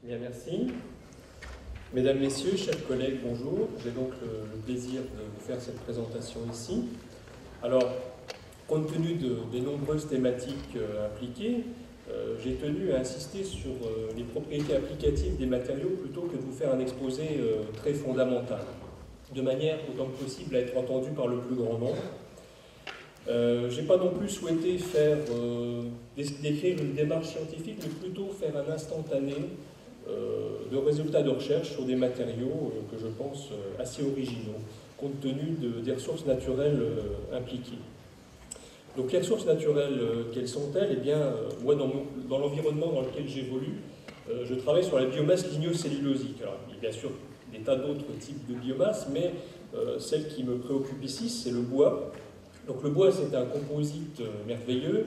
Bien, merci. Mesdames, Messieurs, chers collègues, bonjour. J'ai donc le plaisir de vous faire cette présentation ici. Alors, compte tenu des nombreuses thématiques impliquées, j'ai tenu à insister sur les propriétés applicatives des matériaux plutôt que de vous faire un exposé très fondamental, de manière autant que possible à être entendu par le plus grand nombre. Je n'ai pas non plus souhaité décrire une démarche scientifique, mais plutôt faire un instantané de résultats de recherche sur des matériaux que je pense assez originaux, compte tenu des ressources naturelles impliquées. Donc les ressources naturelles, quelles sont-elles? Eh bien, moi, dans l'environnement dans lequel j'évolue, je travaille sur la biomasse lignocellulosique. Alors, il y a bien sûr des tas d'autres types de biomasse, mais celle qui me préoccupe ici, c'est le bois. Donc le bois, c'est un composite merveilleux.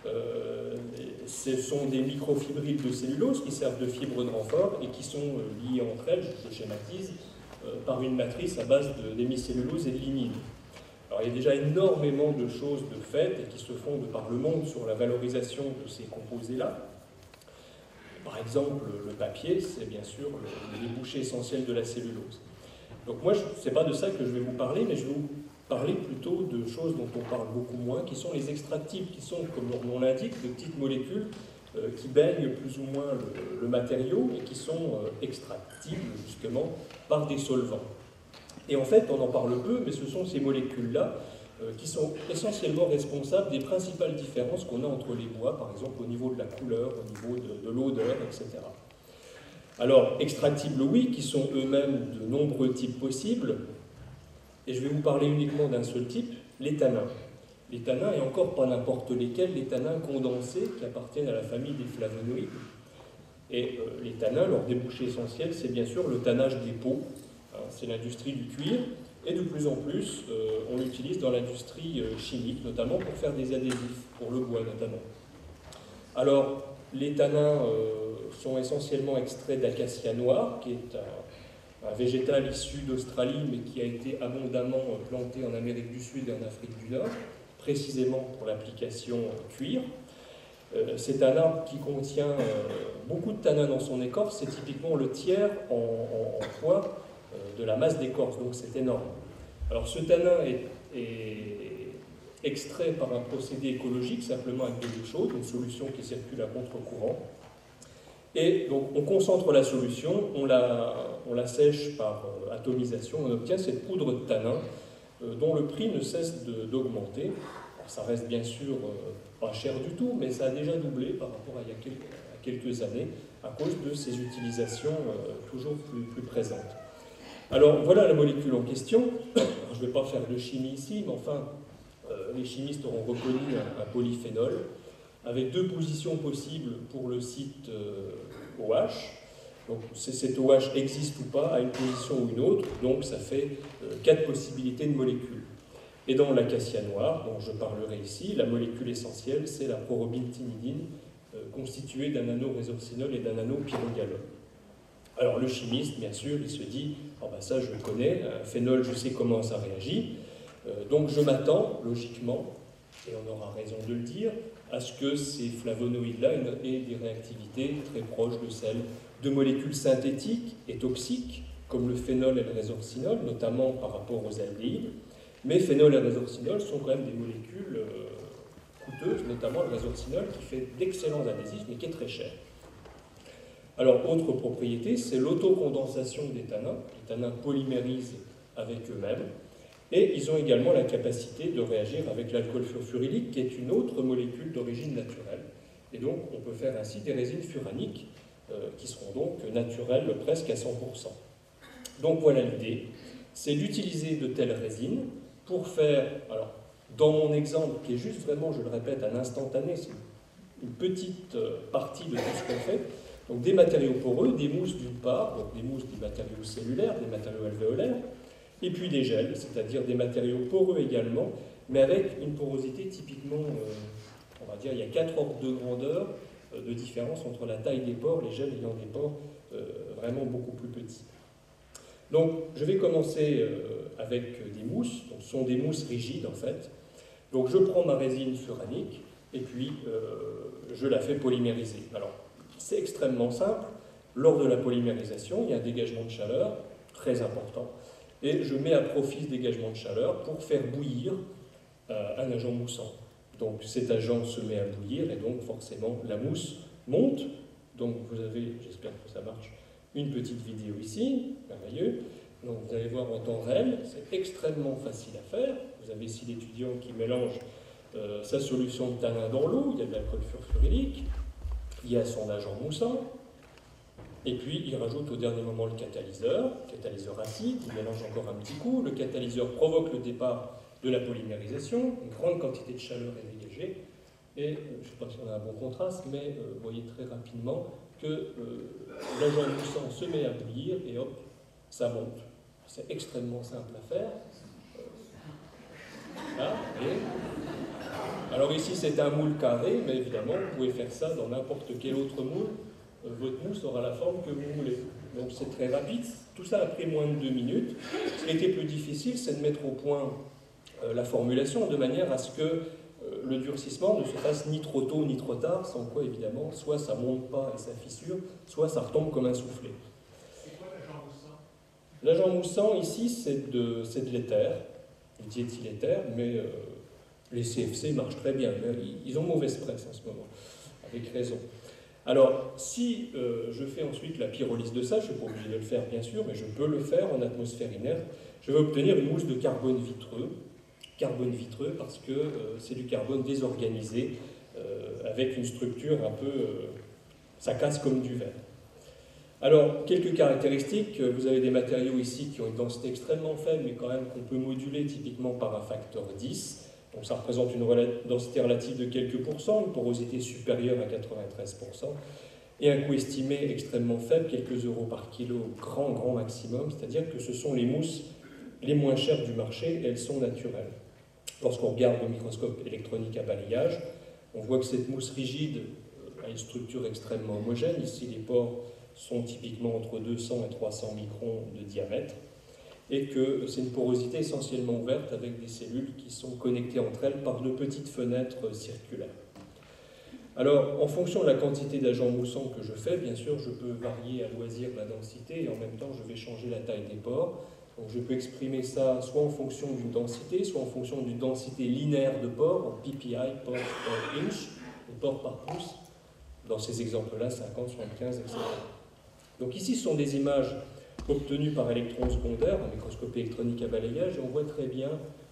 Ce sont des microfibrilles de cellulose qui servent de fibres de renfort et qui sont liées entre elles, je schématise, par une matrice à base d'hémicellulose et de lignine. Alors il y a déjà énormément de choses de faites et qui se font de par le monde sur la valorisation de ces composés-là. Par exemple, le papier, c'est bien sûr le débouché essentiel de la cellulose. Donc moi, ce n'est pas de ça que je vais vous parler, mais je vais vous parler plutôt de choses dont on parle beaucoup moins, qui sont les extractibles, qui sont, comme leur nom l'indique, de petites molécules qui baignent plus ou moins le matériau et qui sont extractibles, justement, par des solvants. Et en fait, on en parle peu, mais ce sont ces molécules-là qui sont essentiellement responsables des principales différences qu'on a entre les bois, par exemple au niveau de la couleur, au niveau de l'odeur, etc. Alors, extractibles, oui, qui sont eux-mêmes de nombreux types possibles, et je vais vous parler uniquement d'un seul type, les tanins. Les tanins, et encore pas n'importe lesquels, les tanins condensés qui appartiennent à la famille des flavonoïdes. Et les tanins, leur débouché essentiel, c'est bien sûr le tannage des peaux. C'est l'industrie du cuir, et de plus en plus, on l'utilise dans l'industrie chimique, notamment pour faire des adhésifs, pour le bois notamment. Alors, les tanins sont essentiellement extraits d'acacia noir, qui est un végétal issu d'Australie, mais qui a été abondamment planté en Amérique du Sud et en Afrique du Nord, précisément pour l'application cuir. C'est un arbre qui contient beaucoup de tanins dans son écorce, c'est typiquement le tiers en poids de la masse d'écorce, donc c'est énorme. Alors ce tanin est extrait par un procédé écologique, simplement avec de l'eau chaude, une solution qui circule à contre-courant. Et donc on concentre la solution, on la sèche par atomisation, on obtient cette poudre de tanin dont le prix ne cesse d'augmenter. Ça reste bien sûr pas cher du tout, mais ça a déjà doublé par rapport à il y a quelques années à cause de ces utilisations toujours plus présentes. Alors voilà la molécule en question. Je ne vais pas faire de chimie ici, mais enfin les chimistes auront reconnu un polyphénol avec deux positions possibles pour le site OH. Donc cet OH existe ou pas à une position ou une autre, donc ça fait 4 possibilités de molécules. Et dans l'acacia noir, dont je parlerai ici, la molécule essentielle, c'est la prorobintinidine, constituée d'un anneau résorcinol et d'un anneau pyrogalol. Alors le chimiste, bien sûr, il se dit « oh ben ça je le connais, un phénol, je sais comment ça réagit, donc je m'attends, logiquement, et on aura raison de le dire, à ce que ces flavonoïdes-là aient des réactivités très proches de celles de molécules synthétiques et toxiques, comme le phénol et le résorcinol, notamment par rapport aux aldéhydes. Mais phénol et résorcinol sont quand même des molécules coûteuses, notamment le résorcinol qui fait d'excellents adhésifs, mais qui est très cher. Alors, autre propriété, c'est l'autocondensation des tanins. Les tanins polymérisent avec eux-mêmes. Et ils ont également la capacité de réagir avec l'alcool furfurylique, qui est une autre molécule d'origine naturelle. Et donc, on peut faire ainsi des résines furaniques, qui seront donc naturelles presque à 100%. Donc voilà l'idée, c'est d'utiliser de telles résines pour faire, alors dans mon exemple, qui est juste vraiment, je le répète, un instantané, c'est une petite partie de tout ce qu'on fait, donc des matériaux poreux, des mousses d'une part, donc des mousses des matériaux cellulaires, des matériaux alvéolaires, et puis des gels, c'est-à-dire des matériaux poreux également, mais avec une porosité typiquement, on va dire, il y a 4 ordres de grandeur de différence entre la taille des pores, les gels ayant des pores vraiment beaucoup plus petits. Donc je vais commencer avec des mousses, donc ce sont des mousses rigides en fait. Donc je prends ma résine furanique et puis je la fais polymériser. Alors c'est extrêmement simple. lors de la polymérisation, il y a un dégagement de chaleur très important. Et je mets à profit ce dégagement de chaleur pour faire bouillir un agent moussant. Donc cet agent se met à bouillir et donc forcément la mousse monte. Donc vous avez, j'espère que ça marche, une petite vidéo ici, merveilleux. Donc vous allez voir en temps réel, c'est extrêmement facile à faire. Vous avez ici l'étudiant qui mélange sa solution de tanin dans l'eau, il y a de l'alcool furfurylique, il y a son agent moussant, et puis il rajoute au dernier moment le catalyseur acide, il mélange encore un petit coup, le catalyseur provoque le départ de la polymérisation, une grande quantité de chaleur est dégagée, et je ne sais pas si on a un bon contraste, mais vous voyez très rapidement que l'agent moussant se met à bouillir, et hop, ça monte. C'est extrêmement simple à faire. Là, et alors ici c'est un moule carré, mais évidemment vous pouvez faire ça dans n'importe quel autre moule. Votre mousse aura la forme que vous voulez. Donc c'est très rapide. Tout ça a pris moins de 2 minutes. Ce qui était plus difficile, c'est de mettre au point la formulation de manière à ce que le durcissement ne se fasse ni trop tôt ni trop tard, sans quoi évidemment, soit ça ne monte pas et ça fissure, soit ça retombe comme un soufflé. C'est quoi l'agent moussant? L'agent moussant ici c'est de l'éther, du diéthyléther, mais les CFC marchent très bien. Ils ont mauvaise presse en ce moment, avec raison. Alors, si je fais ensuite la pyrolyse de ça, je ne suis pas obligé de le faire bien sûr, mais je peux le faire en atmosphère inerte, je vais obtenir une mousse de carbone vitreux. Carbone vitreux parce que c'est du carbone désorganisé, avec une structure un peu... ça casse comme du verre. Alors, quelques caractéristiques. Vous avez des matériaux ici qui ont une densité extrêmement faible, mais quand même qu'on peut moduler typiquement par un facteur 10. Donc ça représente une densité relative de quelques pourcents, une porosité supérieure à 93%, et un coût estimé extrêmement faible, quelques euros par kilo, grand maximum, c'est-à-dire que ce sont les mousses les moins chères du marché, et elles sont naturelles. Lorsqu'on regarde au microscope électronique à balayage, on voit que cette mousse rigide a une structure extrêmement homogène. Ici, les pores sont typiquement entre 200 et 300 microns de diamètre, et que c'est une porosité essentiellement ouverte avec des cellules qui sont connectées entre elles par de petites fenêtres circulaires. Alors, en fonction de la quantité d'agent moussant que je fais, bien sûr, je peux varier à loisir la densité, et en même temps, je vais changer la taille des pores. Donc, je peux exprimer ça soit en fonction d'une densité, soit en fonction d'une densité linéaire de pores, en PPI, pores per inch, pores par pouce. Dans ces exemples-là, 50, 75, etc. Donc ici, ce sont des images obtenues par électron secondaire, en microscopie électronique à balayage, et on voit très bien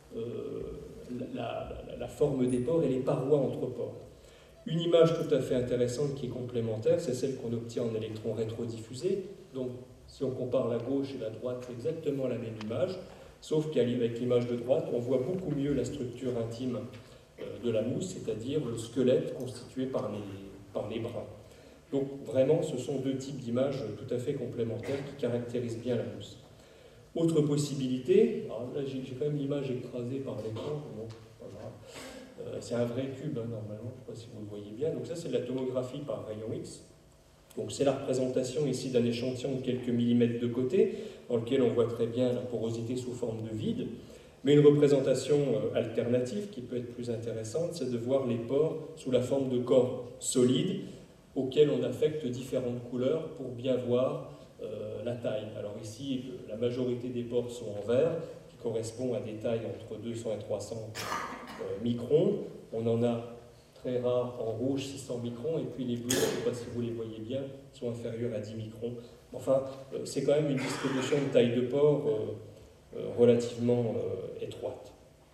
la forme des pores et les parois entre pores. Une image tout à fait intéressante qui est complémentaire, c'est celle qu'on obtient en électron rétrodiffusé. Donc, si on compare la gauche et la droite, c'est exactement la même image, sauf qu'avec l'image de droite, on voit beaucoup mieux la structure intime de la mousse, c'est-à-dire le squelette constitué par les brins. Donc, vraiment, ce sont deux types d'images tout à fait complémentaires qui caractérisent bien la mousse. Autre possibilité, alors là j'ai quand même l'image écrasée par l'écran, bon, pas grave. C'est un vrai cube hein, normalement, je ne sais pas si vous le voyez bien. Donc ça c'est de la tomographie par rayon X. Donc c'est la représentation ici d'un échantillon de quelques millimètres de côté, dans lequel on voit très bien la porosité sous forme de vide. Mais une représentation alternative qui peut être plus intéressante, c'est de voir les pores sous la forme de corps solides auxquels on affecte différentes couleurs pour bien voir la taille. Alors ici, la majorité des pores sont en vert, qui correspond à des tailles entre 200 et 300 microns. On en a très rare en rouge, 600 microns, et puis les bleus, je ne sais pas si vous les voyez bien, sont inférieurs à 10 microns. Enfin, c'est quand même une distribution de taille de pores relativement étroite.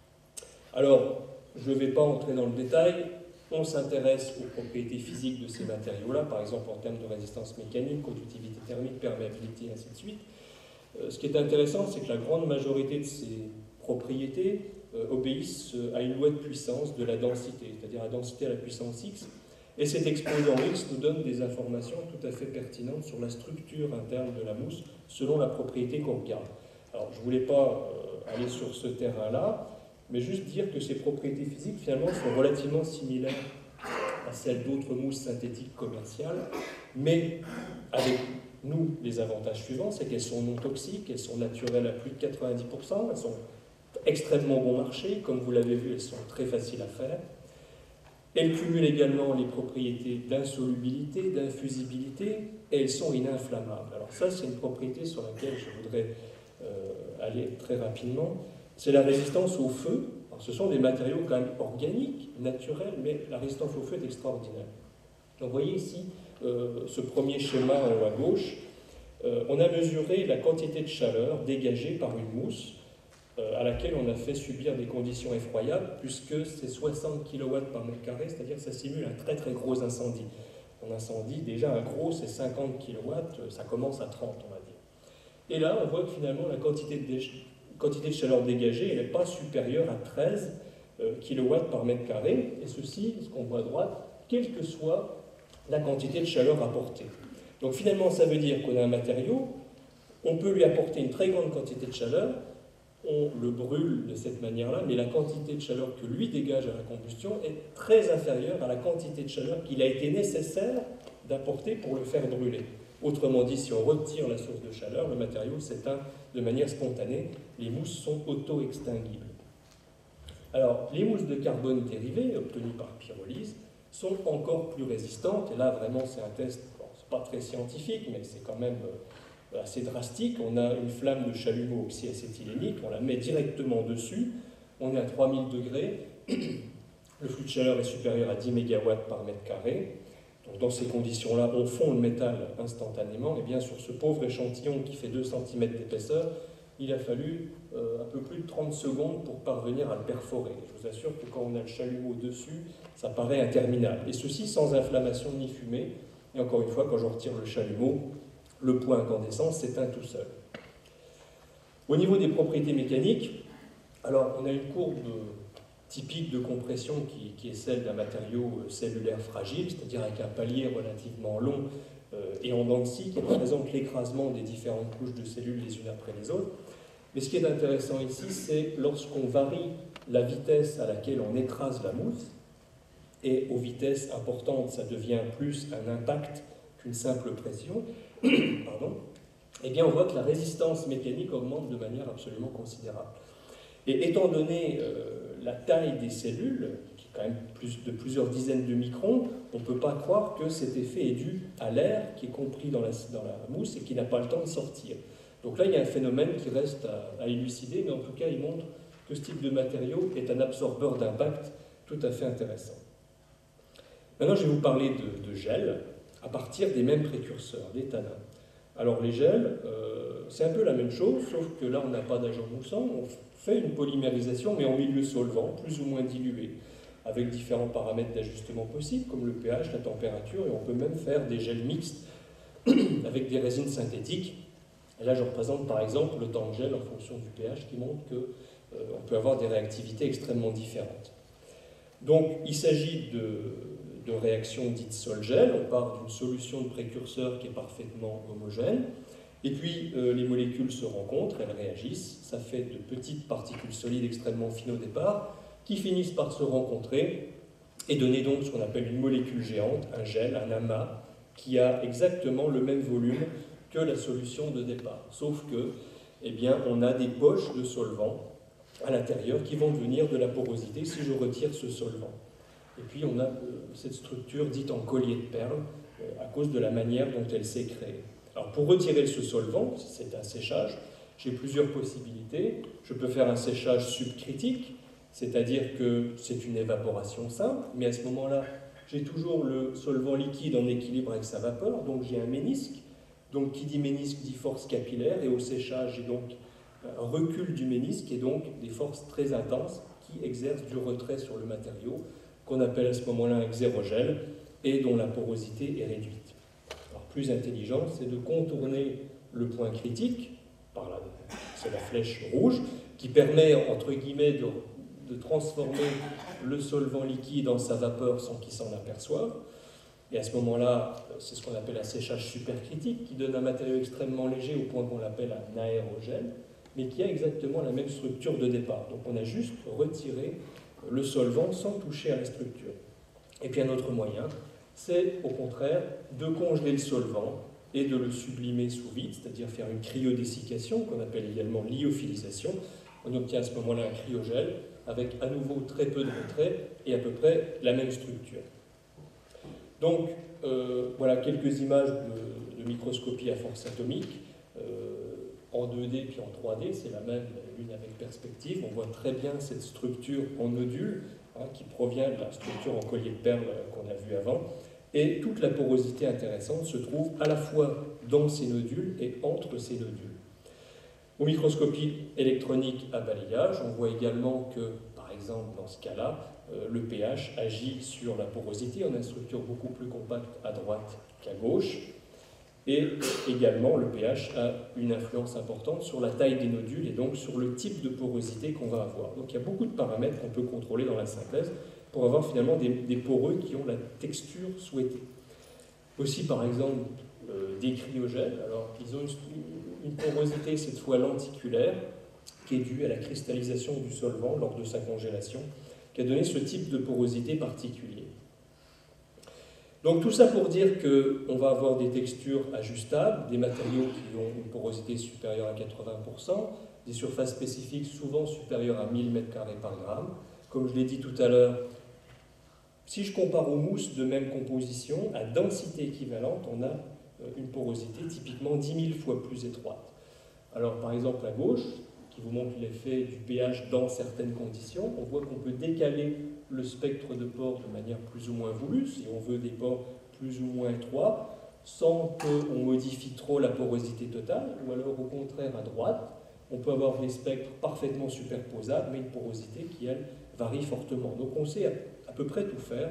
Alors, je ne vais pas entrer dans le détail. On s'intéresse aux propriétés physiques de ces matériaux-là, par exemple en termes de résistance mécanique, conductivité thermique, perméabilité, ainsi de suite. Ce qui est intéressant, c'est que la grande majorité de ces propriétés obéissent à une loi de puissance de la densité, c'est-à-dire la densité à la puissance x. Et cet exposant x nous donne des informations tout à fait pertinentes sur la structure interne de la mousse, selon la propriété qu'on regarde. Alors, je ne voulais pas aller sur ce terrain-là, mais juste dire que ces propriétés physiques, finalement, sont relativement similaires à celles d'autres mousses synthétiques commerciales, mais avec nous, les avantages suivants, c'est qu'elles sont non toxiques, elles sont naturelles à plus de 90%, elles sont extrêmement bon marché, comme vous l'avez vu, elles sont très faciles à faire. Elles cumulent également les propriétés d'insolubilité, d'infusibilité, et elles sont ininflammables. Alors ça, c'est une propriété sur laquelle je voudrais aller très rapidement. C'est la résistance au feu. Alors, ce sont des matériaux quand même organiques, naturels, mais la résistance au feu est extraordinaire. Donc vous voyez ici ce premier schéma en haut à gauche. On a mesuré la quantité de chaleur dégagée par une mousse à laquelle on a fait subir des conditions effroyables, puisque c'est 60 kW par mètre carré, c'est-à-dire que ça simule un très très gros incendie. Un incendie, déjà un gros, c'est 50 kW, ça commence à 30, on va dire. Et là, on voit que finalement, la quantité de chaleur dégagée, elle n'est pas supérieure à 13 kW par mètre carré, et ceci, ce qu'on voit à droite, quelle que soit la quantité de chaleur apportée. Donc finalement, ça veut dire qu'on a un matériau, on peut lui apporter une très grande quantité de chaleur, on le brûle de cette manière-là, mais la quantité de chaleur que lui dégage à la combustion est très inférieure à la quantité de chaleur qu'il a été nécessaire d'apporter pour le faire brûler. Autrement dit, si on retire la source de chaleur, le matériau s'éteint de manière spontanée, les mousses sont auto-extinguibles. Alors, les mousses de carbone dérivées, obtenues par pyrolyse, sont encore plus résistantes, et là vraiment c'est un test, bon, c'est pas très scientifique, mais c'est quand même assez drastique. On a une flamme de chalumeau oxyacéthylénique, on la met directement dessus, on est à 3000 degrés, le flux de chaleur est supérieur à 10 MW par mètre carré. Donc dans ces conditions-là, on fond le métal instantanément, et bien sur ce pauvre échantillon qui fait 2 cm d'épaisseur, il a fallu un peu plus de 30 secondes pour parvenir à le perforer. Je vous assure que quand on a le chalumeau dessus, ça paraît interminable. Et ceci sans inflammation ni fumée. Et encore une fois, quand je retire le chalumeau, le point incandescent s'éteint tout seul. Au niveau des propriétés mécaniques, alors on a une courbe typique de compression qui est celle d'un matériau cellulaire fragile, c'est-à-dire avec un palier relativement long et en dents de scie qui représente l'écrasement des différentes couches de cellules les unes après les autres. Mais ce qui est intéressant ici, c'est lorsqu'on varie la vitesse à laquelle on écrase la mousse, et aux vitesses importantes, ça devient plus un impact qu'une simple pression, pardon, eh bien on voit que la résistance mécanique augmente de manière absolument considérable. Et étant donné la taille des cellules, qui est quand même de plusieurs dizaines de microns, on ne peut pas croire que cet effet est dû à l'air qui est compris dans la mousse et qui n'a pas le temps de sortir. Donc là, il y a un phénomène qui reste à élucider, mais en tout cas, il montre que ce type de matériau est un absorbeur d'impact tout à fait intéressant. Maintenant, je vais vous parler de gel à partir des mêmes précurseurs, des tanins. Alors les gels, c'est un peu la même chose, sauf que là, on n'a pas d'agent moussant, on fait une polymérisation, mais en milieu solvant, plus ou moins dilué, avec différents paramètres d'ajustement possibles, comme le pH, la température, et on peut même faire des gels mixtes avec des résines synthétiques. Et là, je représente par exemple le temps de gel en fonction du pH qui montre qu'on peut avoir des réactivités extrêmement différentes. Donc, il s'agit de réactions dites sol-gel. On part d'une solution de précurseur qui est parfaitement homogène. Et puis, les molécules se rencontrent, elles réagissent. Ça fait de petites particules solides extrêmement fines au départ qui finissent par se rencontrer et donner donc ce qu'on appelle une molécule géante, un gel, un amas, qui a exactement le même volume que la solution de départ. Sauf que, eh bien, on a des poches de solvant à l'intérieur qui vont devenir de la porosité si je retire ce solvant. Et puis, on a cette structure dite en collier de perles à cause de la manière dont elle s'est créée. Alors, pour retirer ce solvant, c'est un séchage, j'ai plusieurs possibilités. Je peux faire un séchage subcritique, c'est-à-dire que c'est une évaporation simple, mais à ce moment-là, j'ai toujours le solvant liquide en équilibre avec sa vapeur, donc j'ai un ménisque. Donc, qui dit ménisque dit force capillaire, et au séchage, j'ai donc un recul du ménisque et donc des forces très intenses qui exercent du retrait sur le matériau, qu'on appelle à ce moment-là un xérogel, et dont la porosité est réduite. Alors, plus intelligent, c'est de contourner le point critique, par là, c'est la flèche rouge, qui permet, entre guillemets, de transformer le solvant liquide en sa vapeur sans qu'il s'en aperçoive. Et à ce moment-là, c'est ce qu'on appelle un séchage supercritique, qui donne un matériau extrêmement léger au point qu'on l'appelle un aérogel, mais qui a exactement la même structure de départ. Donc on a juste retiré le solvant sans toucher à la structure. Et puis un autre moyen, c'est au contraire de congeler le solvant et de le sublimer sous vide, c'est-à-dire faire une cryodessiccation, qu'on appelle également lyophilisation. On obtient à ce moment-là un cryogel. avec à nouveau très peu de retrait et à peu près la même structure. Donc, voilà quelques images de microscopie à force atomique, en 2D puis en 3D, c'est la même, l'une avec perspective. On voit très bien cette structure en nodule, qui provient de la structure en collier de perles qu'on a vu avant. Et toute la porosité intéressante se trouve à la fois dans ces nodules et entre ces nodules. Aux microscopies électroniques à balayage, on voit également que, par exemple, dans ce cas-là, le pH agit sur la porosité. On a une structure beaucoup plus compacte à droite qu'à gauche. Et également, le pH a une influence importante sur la taille des nodules et donc sur le type de porosité qu'on va avoir. Donc il y a beaucoup de paramètres qu'on peut contrôler dans la synthèse pour avoir finalement des poreux qui ont la texture souhaitée. Aussi, par exemple, des cryogènes. Alors, ils ont une porosité cette fois lenticulaire qui est due à la cristallisation du solvant lors de sa congélation, qui a donné ce type de porosité particulier. Donc tout ça pour dire qu'on va avoir des textures ajustables, des matériaux qui ont une porosité supérieure à 80%, des surfaces spécifiques souvent supérieures à 1000 m² par gramme. Comme je l'ai dit tout à l'heure, si je compare aux mousses de même composition, à densité équivalente, on a une porosité typiquement 10 000 fois plus étroite. Alors par exemple à gauche, qui vous montre l'effet du pH dans certaines conditions, on voit qu'on peut décaler le spectre de pores de manière plus ou moins voulue, si on veut des pores plus ou moins étroits, sans qu'on modifie trop la porosité totale, ou alors au contraire à droite, on peut avoir des spectres parfaitement superposables, mais une porosité qui, elle, varie fortement. Donc on sait à peu près tout faire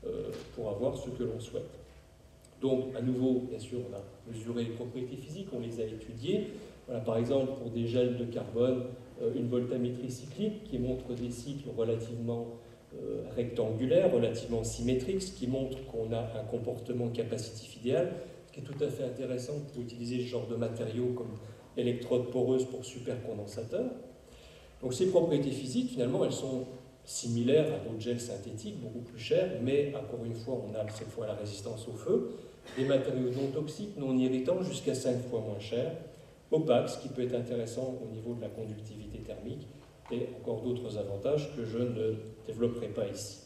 pour avoir ce que l'on souhaite. Donc, à nouveau, bien sûr, on a mesuré les propriétés physiques, on les a étudiées. Voilà, par exemple, pour des gels de carbone, une voltammétrie cyclique qui montre des cycles relativement rectangulaires, relativement symétriques, ce qui montre qu'on a un comportement capacitif idéal, ce qui est tout à fait intéressant pour utiliser ce genre de matériaux comme électrodes poreuses pour supercondensateurs. Donc ces propriétés physiques, finalement, elles sont similaires à d'autres gels synthétiques, beaucoup plus chers, mais encore une fois, on a cette fois la résistance au feu, des matériaux non toxiques, non irritants, jusqu'à 5 fois moins chers, opaques, ce qui peut être intéressant au niveau de la conductivité thermique, et encore d'autres avantages que je ne développerai pas ici.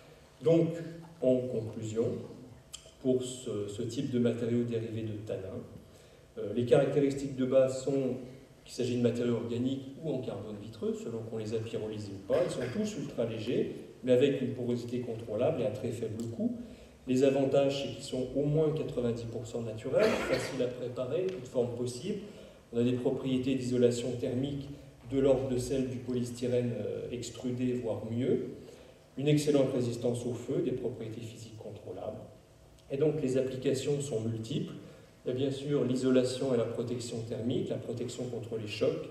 Donc, en conclusion, pour ce type de matériaux dérivés de tanin, les caractéristiques de base sont qu'il s'agit de matériaux organiques ou en carbone vitreux, selon qu'on les a pyrolysés ou pas. Ils sont tous ultra légers, mais avec une porosité contrôlable et un très faible coût. Les avantages, c'est qu'ils sont au moins 90% naturels, faciles à préparer, toute forme possible. On a des propriétés d'isolation thermique de l'ordre de celles du polystyrène extrudé, voire mieux. Une excellente résistance au feu, des propriétés physiques contrôlables. Et donc les applications sont multiples. Il y a bien sûr l'isolation et la protection thermique, la protection contre les chocs.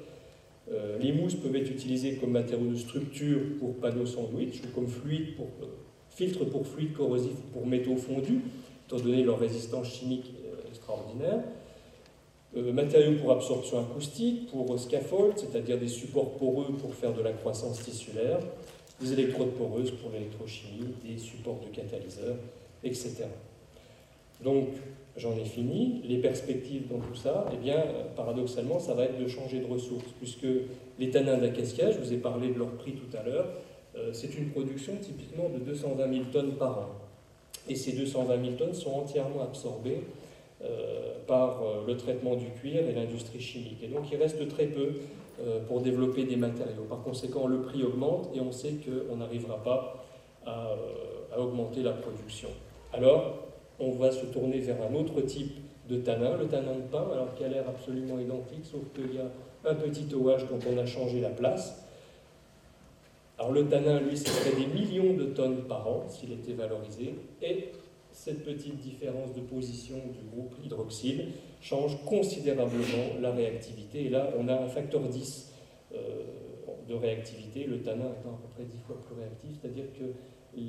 Les mousses peuvent être utilisées comme matériaux de structure pour panneaux sandwich ou comme filtre pour fluides corrosifs ou pour métaux fondus, étant donné leur résistance chimique extraordinaire. Matériaux pour absorption acoustique, pour scaffold, c'est-à-dire des supports poreux pour faire de la croissance tissulaire, des électrodes poreuses pour l'électrochimie, des supports de catalyseurs, etc. Donc, j'en ai fini. Les perspectives dans tout ça, eh bien, paradoxalement, ça va être de changer de ressources, puisque les tanins d'acacia, je vous ai parlé de leur prix tout à l'heure, c'est une production typiquement de 220 000 tonnes par an. Et ces 220 000 tonnes sont entièrement absorbées par le traitement du cuir et l'industrie chimique. Et donc, il reste très peu pour développer des matériaux. Par conséquent, le prix augmente et on sait qu'on n'arrivera pas à augmenter la production. Alors, on va se tourner vers un autre type de tanin, le tanin de pin, alors qui a l'air absolument identique, sauf qu'il y a un petit OH dont on a changé la place. Alors le tanin, lui, ce serait des millions de tonnes par an s'il était valorisé, et cette petite différence de position du groupe hydroxyle change considérablement la réactivité, et là on a un facteur 10 de réactivité, le tanin étant à peu près 10 fois plus réactif, c'est-à-dire que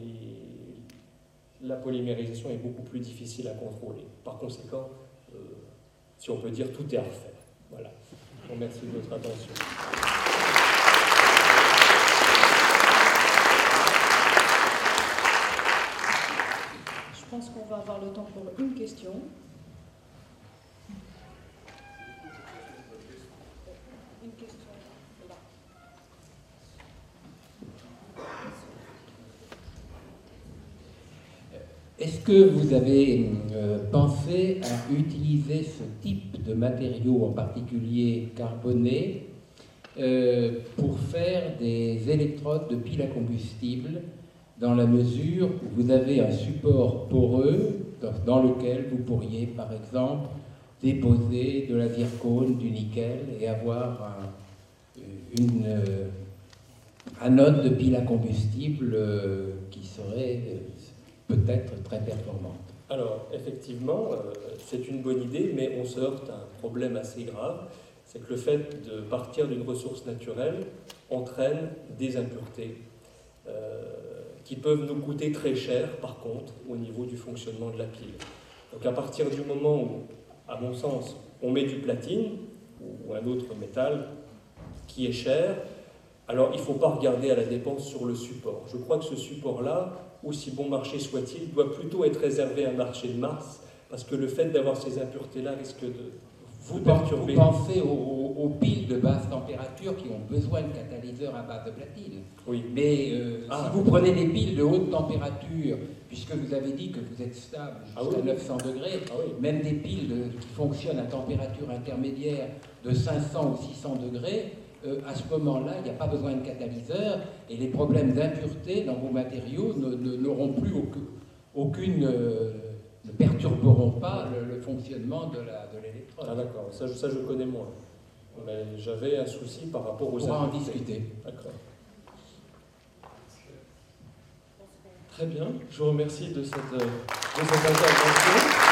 la polymérisation est beaucoup plus difficile à contrôler. Par conséquent, si on peut dire, tout est à refaire. Voilà. Je vous remercie de votre attention. Je pense qu'on va avoir le temps pour une question. Une question là. Est-ce que vous avez pensé à utiliser ce type de matériaux, en particulier carbonés, pour faire des électrodes de piles à combustible, dans la mesure où vous avez un support poreux dans lequel vous pourriez, par exemple, déposer de la zircone, du nickel et avoir une anode de pile à combustible qui serait peut-être très performante. Alors, effectivement, c'est une bonne idée, mais on se heurte à un problème assez grave, c'est que le fait de partir d'une ressource naturelle entraîne des impuretés qui peuvent nous coûter très cher, par contre, au niveau du fonctionnement de la pile. Donc à partir du moment où, à mon sens, on met du platine ou un autre métal qui est cher, alors il ne faut pas regarder à la dépense sur le support. Je crois que ce support-là, aussi bon marché soit-il, doit plutôt être réservé à un marché de masse, parce que le fait d'avoir ces impuretés-là risque de vous perturber. Vous pensez aux piles de basse température qui ont besoin de catalyseurs à base de platine. Oui. Mais si vous prenez des piles de haute température, puisque vous avez dit que vous êtes stable jusqu'à 900 degrés, même des piles qui fonctionnent à température intermédiaire de 500 ou 600 degrés, à ce moment-là, il n'y a pas besoin de catalyseur et les problèmes d'impureté dans vos matériaux n'auront plus aucune... ne perturberont pas le fonctionnement de l'électrode. Ah d'accord, ça je connais moins. Mais j'avais un souci par rapport aux impuretés. On pourra en discuter. D'accord. Très bien, je vous remercie de cette intervention.